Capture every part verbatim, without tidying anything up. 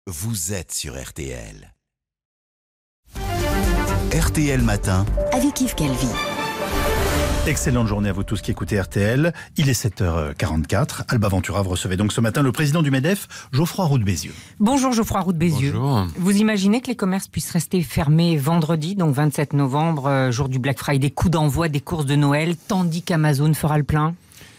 vous êtes sur R T L. R T L Matin avec Yves Calvi. Excellente journée à vous tous qui écoutez R T L. Il est sept heures quarante-quatre. Alba Ventura, vous recevez donc ce matin le président du MEDEF, Geoffroy Roux de Bézieux. Bonjour Geoffroy Roux de Bézieux. Bonjour. Vous imaginez que les commerces puissent rester fermés vendredi, donc vingt-sept novembre, euh, jour du Black Friday, coup d'envoi des courses de Noël, tandis qu'Amazon fera le plein ?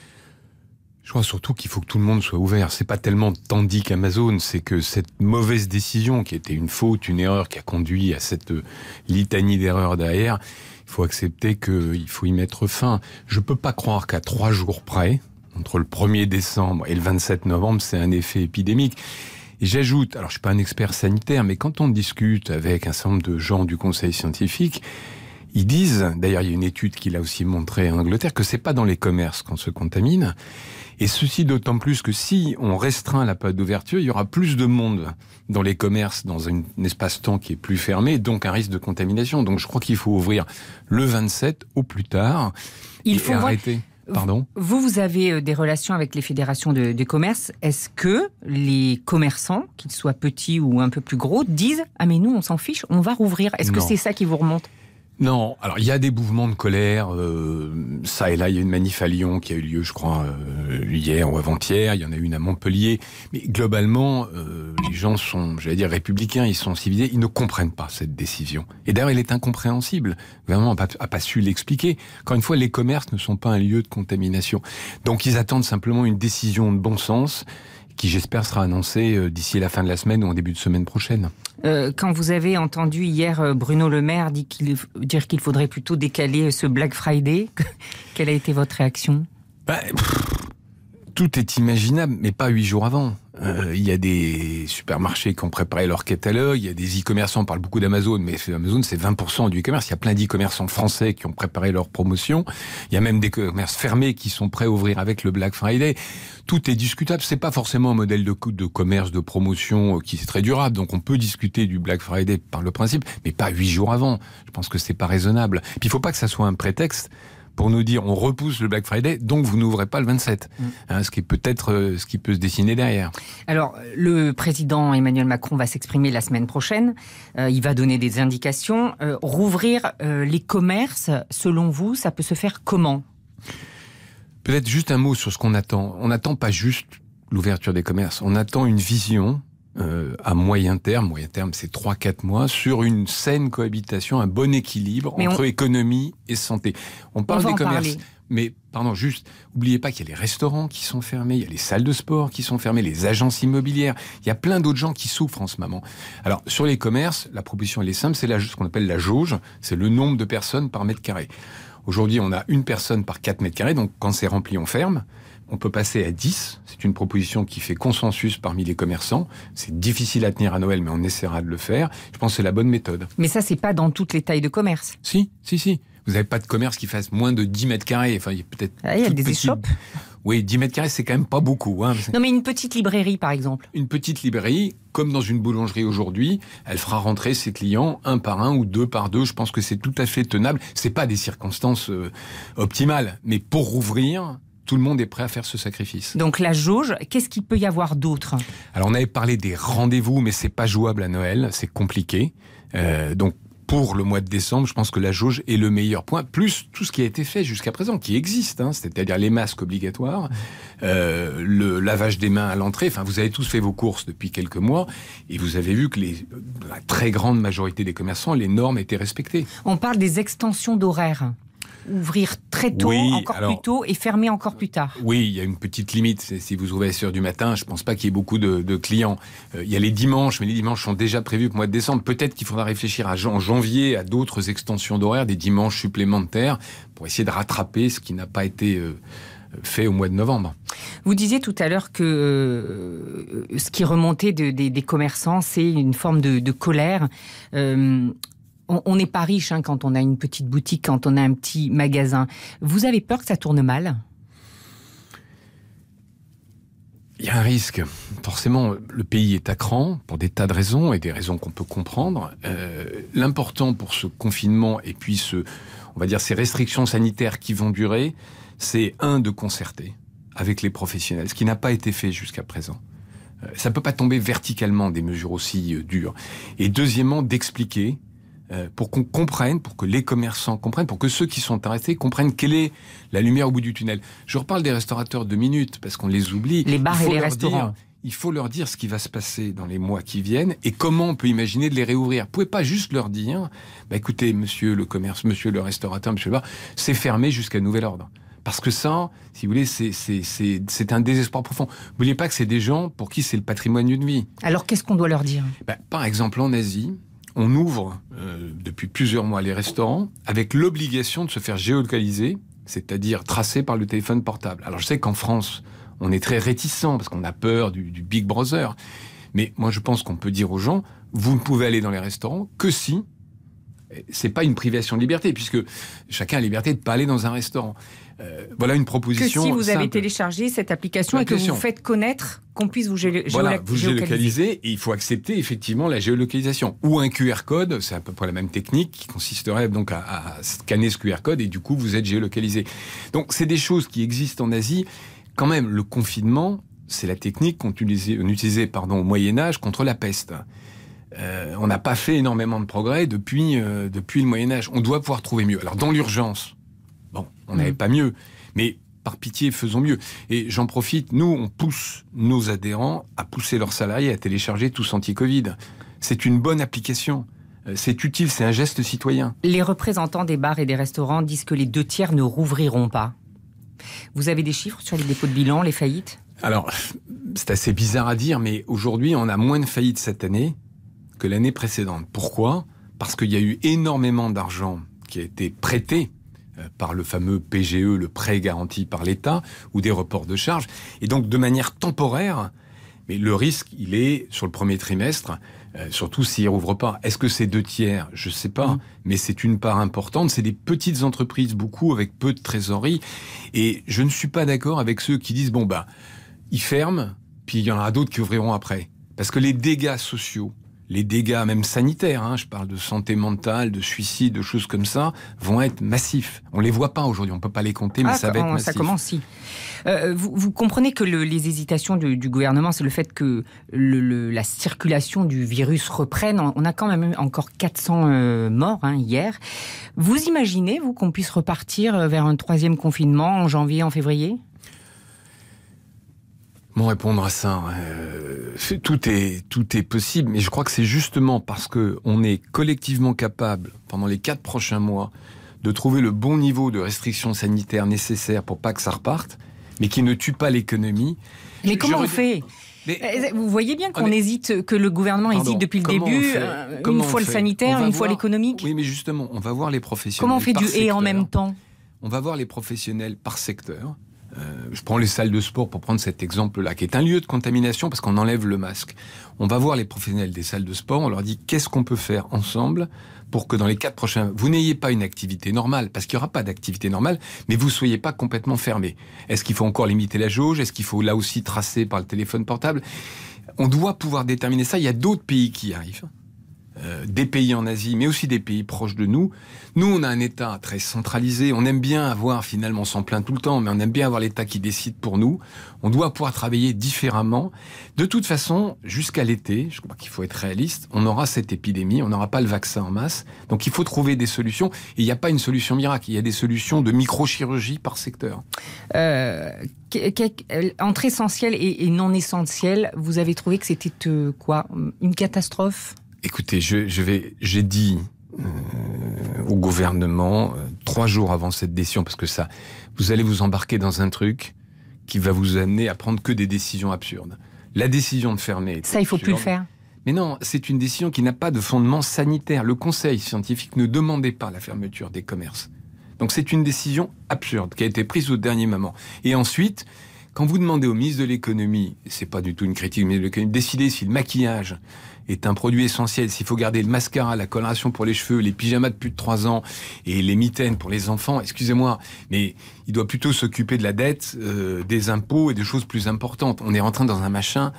Je crois surtout qu'il faut que tout le monde soit ouvert. C'est pas tellement tandis qu'Amazon, c'est que cette mauvaise décision qui était une faute, une erreur qui a conduit à cette litanie d'erreurs derrière, il faut accepter qu'il faut y mettre fin. Je peux pas croire qu'à trois jours près, entre le premier décembre et le vingt-sept novembre, c'est un effet épidémique. Et j'ajoute, alors je suis pas un expert sanitaire, mais quand on discute avec un certain nombre de gens du conseil scientifique, ils disent, d'ailleurs il y a une étude qui l'a aussi montré en Angleterre, que c'est pas dans les commerces qu'on se contamine. Et ceci d'autant plus que si on restreint la période d'ouverture, il y aura plus de monde dans les commerces, dans un espace-temps qui est plus fermé, donc un risque de contamination. Donc je crois qu'il faut ouvrir le vingt-sept au plus tard. Il et faut arrêter. Pardon ? Vous, vous avez des relations avec les fédérations de, de commerce. Est-ce que les commerçants, qu'ils soient petits ou un peu plus gros, disent « Ah mais nous, on s'en fiche, on va rouvrir ». Est-ce Non. que c'est ça qui vous remonte ? Non, alors il y a des mouvements de colère, euh, ça et là, il y a une manif à Lyon qui a eu lieu, je crois, euh, hier ou avant-hier, il y en a une à Montpellier, mais globalement, euh, les gens sont, j'allais dire, républicains, ils sont civilisés, ils ne comprennent pas cette décision. Et d'ailleurs, elle est incompréhensible, le gouvernement n'a pas, a pas su l'expliquer. Encore une fois, les commerces ne sont pas un lieu de contamination. Donc ils attendent simplement une décision de bon sens, qui j'espère sera annoncée d'ici la fin de la semaine ou en début de semaine prochaine. Euh, quand vous avez entendu hier Bruno Le Maire dire qu'il, dire qu'il faudrait plutôt décaler ce Black Friday, quelle a été votre réaction ? bah, pff, Tout est imaginable, mais pas huit jours avant. Euh, il y a des supermarchés qui ont préparé leur catalogue, il y a des e-commerçants, on parle beaucoup d'Amazon, mais Amazon c'est vingt pour cent du e-commerce, il y a plein d'e-commerçants français qui ont préparé leur promotion, il y a même des commerces fermés qui sont prêts à ouvrir avec le Black Friday. Tout est discutable, c'est pas forcément un modèle de, de commerce, de promotion qui est très durable, donc on peut discuter du Black Friday par le principe, mais pas huit jours avant. Je pense que c'est pas raisonnable. Puis il faut pas que ça soit un prétexte pour nous dire on repousse le Black Friday, donc vous n'ouvrez pas le vingt-sept. Mmh. Hein, ce qui est peut-être euh, ce qui peut se dessiner derrière. Alors, le président Emmanuel Macron va s'exprimer la semaine prochaine. Euh, il va donner des indications. Euh, rouvrir euh, les commerces, selon vous, ça peut se faire comment ? Peut-être juste un mot sur ce qu'on attend. On n'attend pas juste l'ouverture des commerces. On attend une vision euh, à moyen terme. Moyen terme, c'est trois à quatre mois, sur une saine cohabitation, un bon équilibre Mais entre on... économie et santé. On parle on des commerces, parler. mais pardon, juste, oubliez pas qu'il y a les restaurants qui sont fermés, il y a les salles de sport qui sont fermées, les agences immobilières. Il y a plein d'autres gens qui souffrent en ce moment. Alors, sur les commerces, la proposition elle est simple, c'est la, ce qu'on appelle la jauge, c'est le nombre de personnes par mètre carré. Aujourd'hui, on a une personne par quatre mètres carrés, donc quand c'est rempli, on ferme. On peut passer à dix. C'est une proposition qui fait consensus parmi les commerçants. C'est difficile à tenir à Noël, mais on essaiera de le faire. Je pense que c'est la bonne méthode. Mais ça, c'est pas dans toutes les tailles de commerce. Si, si, si. Vous n'avez pas de commerce qui fasse moins de dix mètres carrés. Enfin, il y a peut-être. Ah, il y a des petite... échoppes. Oui, dix mètres carrés, c'est quand même pas beaucoup. Hein. Non, mais une petite librairie, par exemple. Une petite librairie, comme dans une boulangerie aujourd'hui, elle fera rentrer ses clients un par un ou deux par deux. Je pense que c'est tout à fait tenable. C'est pas des circonstances euh, optimales, mais pour rouvrir, tout le monde est prêt à faire ce sacrifice. Donc la jauge, qu'est-ce qu'il peut y avoir d'autre ? Alors on avait parlé des rendez-vous, mais c'est pas jouable à Noël, c'est compliqué. Euh, donc pour le mois de décembre, je pense que la jauge est le meilleur point, plus tout ce qui a été fait jusqu'à présent, qui existe, hein, c'est-à-dire les masques obligatoires, euh, le lavage des mains à l'entrée. Enfin, vous avez tous fait vos courses depuis quelques mois, et vous avez vu que les, la très grande majorité des commerçants, les normes étaient respectées. On parle des extensions d'horaires. Ouvrir très tôt, oui, encore alors, plus tôt, et fermer encore plus tard. Oui, il y a une petite limite. Si vous ouvrez à six heures du matin, je ne pense pas qu'il y ait beaucoup de, de clients. Euh, il y a les dimanches, mais les dimanches sont déjà prévus pour le mois de décembre. Peut-être qu'il faudra réfléchir à, en janvier à d'autres extensions d'horaires, des dimanches supplémentaires, pour essayer de rattraper ce qui n'a pas été euh, fait au mois de novembre. Vous disiez tout à l'heure que euh, ce qui remontait de, de, des commerçants, c'est une forme de, de colère. Euh, On n'est pas riche hein, quand on a une petite boutique, quand on a un petit magasin. Vous avez peur que ça tourne mal ? Il y a un risque. Forcément, le pays est à cran pour des tas de raisons et des raisons qu'on peut comprendre. Euh, l'important pour ce confinement et puis ce, on va dire ces restrictions sanitaires qui vont durer, c'est un, de concerter avec les professionnels, ce qui n'a pas été fait jusqu'à présent. Ça ne peut pas tomber verticalement des mesures aussi euh, dures. Et deuxièmement, d'expliquer euh, pour qu'on comprenne, pour que les commerçants comprennent, pour que ceux qui sont arrêtés comprennent quelle est la lumière au bout du tunnel. Je reparle des restaurateurs deux minutes parce qu'on les oublie. Les bars et les restaurants. Dire, il faut leur dire ce qui va se passer dans les mois qui viennent et comment on peut imaginer de les réouvrir. Vous ne pouvez pas juste leur dire, bah, écoutez, monsieur le commerce, monsieur le restaurateur, monsieur le bar, c'est fermé jusqu'à nouvel ordre. Parce que ça, si vous voulez, c'est, c'est, c'est, c'est un désespoir profond. N'oubliez pas que c'est des gens pour qui c'est le patrimoine d'une vie. Alors, qu'est-ce qu'on doit leur dire ? Ben, par exemple, en Asie, on ouvre euh, depuis plusieurs mois les restaurants avec l'obligation de se faire géolocaliser, c'est-à-dire tracé par le téléphone portable. Alors, je sais qu'en France, on est très réticent parce qu'on a peur du, du Big Brother. Mais moi, je pense qu'on peut dire aux gens, vous ne pouvez aller dans les restaurants que si c'est pas une privation de liberté, puisque chacun a la liberté de ne pas aller dans un restaurant. Euh, voilà une proposition. Que si vous simple. avez téléchargé cette application et que vous faites connaître, qu'on puisse vous géo- voilà, géolocaliser. Vous géolocaliser, et il faut accepter effectivement la géolocalisation. Ou un Q R code, c'est à peu près la même technique, qui consisterait donc à, à scanner ce Q R code, et du coup vous êtes géolocalisé. Donc c'est des choses qui existent en Asie. Quand même, le confinement, c'est la technique qu'on utilisait, on utilisait pardon, au Moyen-Âge contre la peste. Euh, on n'a pas fait énormément de progrès depuis, euh, depuis le Moyen-Âge. On doit pouvoir trouver mieux. Alors, dans l'urgence, bon, on n'avait mmh. pas mieux, mais par pitié, faisons mieux. Et j'en profite, nous, on pousse nos adhérents à pousser leurs salariés à télécharger Tous Anti-Covid. C'est une bonne application. C'est utile, c'est un geste citoyen. Les représentants des bars et des restaurants disent que les deux tiers ne rouvriront pas. Vous avez des chiffres sur les dépôts de bilan, les faillites ? Alors, c'est assez bizarre à dire, mais aujourd'hui, on a moins de faillites cette année que l'année précédente. Pourquoi ? Parce qu'il y a eu énormément d'argent qui a été prêté par le fameux P G E, le prêt garanti par l'État, ou des reports de charges. Et donc, de manière temporaire, mais le risque, il est sur le premier trimestre, euh, surtout s'il ne rouvre pas. Est-ce que c'est deux tiers ? Je ne sais pas, mmh. mais c'est une part importante. C'est des petites entreprises, beaucoup, avec peu de trésorerie. Et je ne suis pas d'accord avec ceux qui disent, bon, bah, ils ferment, puis il y en aura d'autres qui ouvriront après. Parce que les dégâts sociaux, les dégâts même sanitaires, hein, je parle de santé mentale, de suicide, de choses comme ça, vont être massifs. On ne les voit pas aujourd'hui, on ne peut pas les compter, mais ah, ça va être massif. Ça commence, si. Euh, vous, vous comprenez que le, les hésitations du, du gouvernement, c'est le fait que le, le, la circulation du virus reprenne. On a quand même encore quatre cents euh, morts hein, hier. Vous imaginez, vous, qu'on puisse repartir vers un troisième confinement en janvier, en février ? Comment répondre à ça ? euh, tout est tout est possible, mais je crois que c'est justement parce que on est collectivement capable, pendant les quatre prochains mois, de trouver le bon niveau de restrictions sanitaires nécessaires pour pas que ça reparte, mais qui ne tue pas l'économie. Mais comment je... on fait ? Mais... Vous voyez bien qu'on est... hésite, que le gouvernement Pardon, hésite depuis le début, euh, une fois le sanitaire, une voir... fois l'économique. Oui, mais justement, on va voir les professionnels. Comment on fait du secteur. et en même temps ? On va voir les professionnels par secteur. Euh, je prends les salles de sport pour prendre cet exemple-là, qui est un lieu de contamination parce qu'on enlève le masque. On va voir les professionnels des salles de sport, on leur dit qu'est-ce qu'on peut faire ensemble pour que dans les quatre prochains... Vous n'ayez pas une activité normale, parce qu'il n'y aura pas d'activité normale, mais vous ne soyez pas complètement fermés. Est-ce qu'il faut encore limiter la jauge ? Est-ce qu'il faut là aussi tracer par le téléphone portable ? On doit pouvoir déterminer ça. Il y a d'autres pays qui y arrivent. Euh, des pays en Asie, mais aussi des pays proches de nous. Nous, on a un État très centralisé. On aime bien avoir, finalement, on s'en plaint tout le temps, mais on aime bien avoir l'État qui décide pour nous. On doit pouvoir travailler différemment. De toute façon, jusqu'à l'été, je crois qu'il faut être réaliste, on aura cette épidémie, on n'aura pas le vaccin en masse. Donc, il faut trouver des solutions. Et il n'y a pas une solution miracle. Il y a des solutions de microchirurgie par secteur. Euh, entre essentiel et, et non essentiel, vous avez trouvé que c'était euh, quoi ? Une catastrophe ? Écoutez, je, je vais, j'ai dit euh, au gouvernement euh, trois jours avant cette décision, parce que ça, vous allez vous embarquer dans un truc qui va vous amener à prendre que des décisions absurdes. La décision de fermer. Ça, il faut plus le faire. Mais non, c'est une décision qui n'a pas de fondement sanitaire. Le Conseil scientifique ne demandait pas la fermeture des commerces. Donc c'est une décision absurde qui a été prise au dernier moment. Et ensuite, quand vous demandez au ministre de l'économie, c'est pas du tout une critique, mais de l'économie, décider si le maquillage est un produit essentiel, s'il faut garder le mascara, la coloration pour les cheveux, les pyjamas de plus de trois ans et les mitaines pour les enfants, excusez-moi, mais il doit plutôt s'occuper de la dette, euh, des impôts et des choses plus importantes. On est rentré dans un machin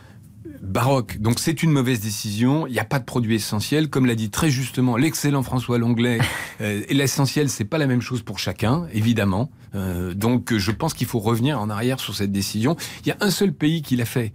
baroque. Donc c'est une mauvaise décision, il n'y a pas de produit essentiel, comme l'a dit très justement l'excellent François Longley, euh, et l'essentiel c'est pas la même chose pour chacun, évidemment. Euh, donc je pense qu'il faut revenir en arrière sur cette décision. Il y a un seul pays qui l'a fait.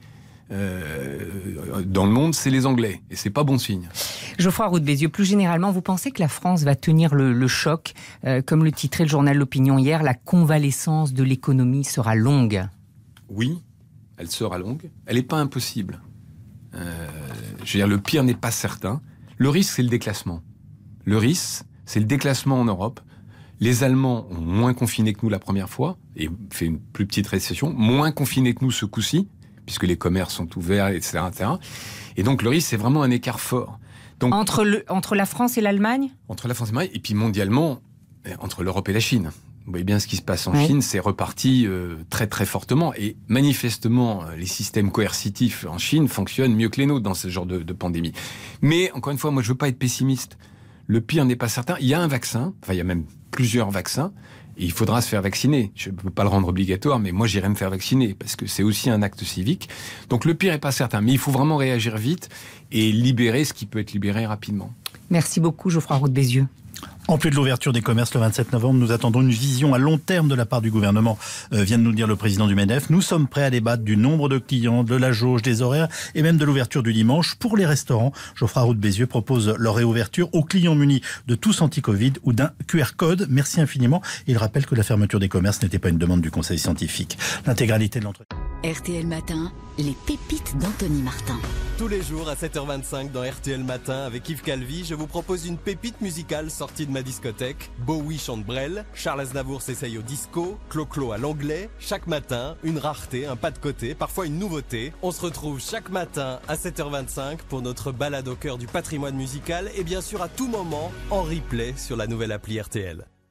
euh, dans le monde, c'est les Anglais. Et c'est pas bon signe. Geoffroy Roux de Bézieux, plus généralement, vous pensez que la France va tenir le, le choc euh, comme le titrait le journal L'Opinion hier, la convalescence de l'économie sera longue? Oui, elle sera longue. Elle n'est pas impossible. Euh, je veux dire, le pire n'est pas certain. Le risque, c'est le déclassement. Le risque, c'est le déclassement en Europe. Les Allemands ont moins confiné que nous la première fois, et fait une plus petite récession, moins confiné que nous ce coup-ci, puisque les commerces sont ouverts, et cetera, et cetera. Et donc le risque, c'est vraiment un écart fort. Donc, entre, le, entre la France et l'Allemagne? Entre la France et l'Allemagne, et puis mondialement, entre l'Europe et la Chine. Vous voyez bien ce qui se passe en oui. Chine, c'est reparti euh, très très fortement. Et manifestement, les systèmes coercitifs en Chine fonctionnent mieux que les nôtres dans ce genre de, de pandémie. Mais encore une fois, moi je veux pas être pessimiste. Le pire n'est pas certain. Il y a un vaccin, enfin il y a même plusieurs vaccins, et il faudra se faire vacciner. Je ne peux pas le rendre obligatoire, mais moi j'irai me faire vacciner, parce que c'est aussi un acte civique. Donc le pire n'est pas certain, mais il faut vraiment réagir vite et libérer ce qui peut être libéré rapidement. Merci beaucoup Geoffroy Roux de Bézieux. En plus de l'ouverture des commerces le vingt-sept novembre, nous attendons une vision à long terme de la part du gouvernement, euh, vient de nous dire le président du MEDEF. Nous sommes prêts à débattre du nombre de clients, de la jauge, des horaires et même de l'ouverture du dimanche. Pour les restaurants, Geoffroy Roux de Bézieux propose leur réouverture aux clients munis de tous anti-Covid ou d'un Q R code. Merci infiniment. Il rappelle que la fermeture des commerces n'était pas une demande du Conseil scientifique. L'intégralité de l'entretien. R T L Matin, les pépites d'Anthony Martin. Tous les jours à sept heures vingt-cinq dans R T L Matin avec Yves Calvi, je vous propose une pépite musicale sortie de ma discothèque. Bowie chante Brel, Charles Aznavour s'essaye au disco, Clo-Clo à l'anglais. Chaque matin, une rareté, un pas de côté, parfois une nouveauté. On se retrouve chaque matin à sept heures vingt-cinq pour notre balade au cœur du patrimoine musical et bien sûr à tout moment en replay sur la nouvelle appli R T L.